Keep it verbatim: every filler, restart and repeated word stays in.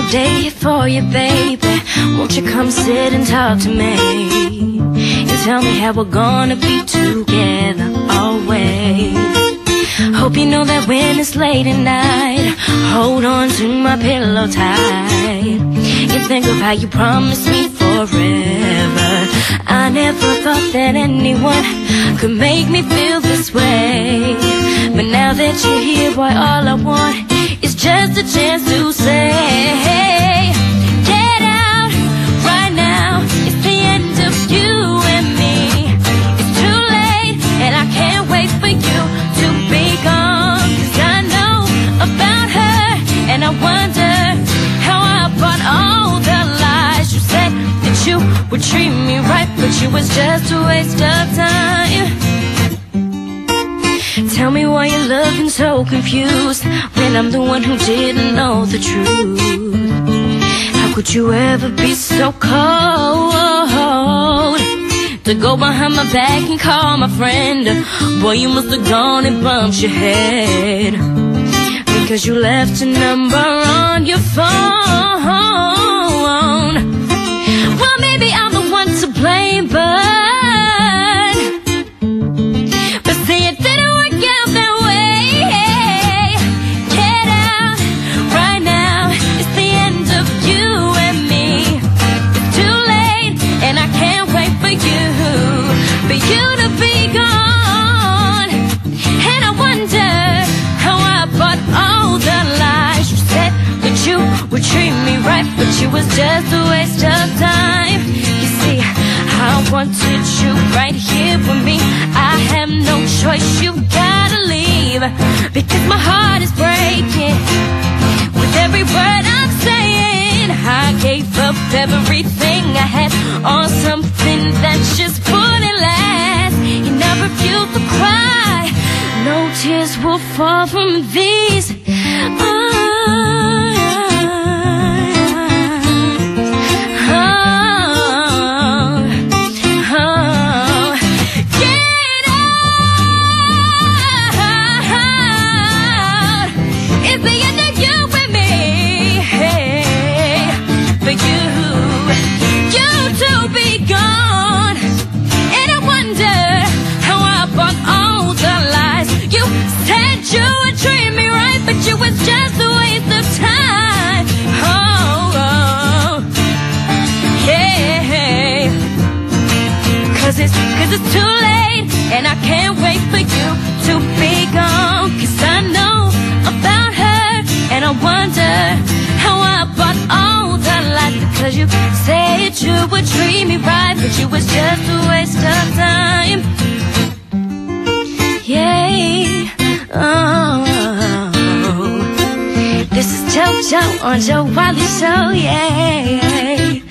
day for you, baby. Won't you come sit and talk to me and tell me how we're gonna be together always. Hope you know that when it's late at night, hold on to my pillow tight. You think of how you promised me forever. I never thought that anyone could make me feel this way, but now that you're here, boy, all I want is just a chance to say, get out right now. It's the end of you and me. It's too late and I can't wait for you to be gone. 'Cause I know about her and I wonder how I bought all the lies. You said that you would treat me right, but you was just a waste of time. Tell me why you're looking so confused when I'm the one who didn't know the truth. How could you ever be so cold to go behind my back and call my friend? Boy, you must have gone and bumped your head because you left a number on your phone. Well, maybe I'm the one to blame, but would treat me right, but you was just a waste of time. You see, I wanted you right here with me. I have no choice, you gotta leave, because my heart is breaking with every word I'm saying. I gave up everything I had on something that just wouldn't last, and I refused to cry. No tears will fall from these eyes. Cause it's too late and I can't wait for you to be gone. Cause I know about her and I wonder how I bought all the lies. Because you said you would treat me right, but you was just a waste of time. Yeah, oh, this is JoJo on Joe Wiley Show, yeah.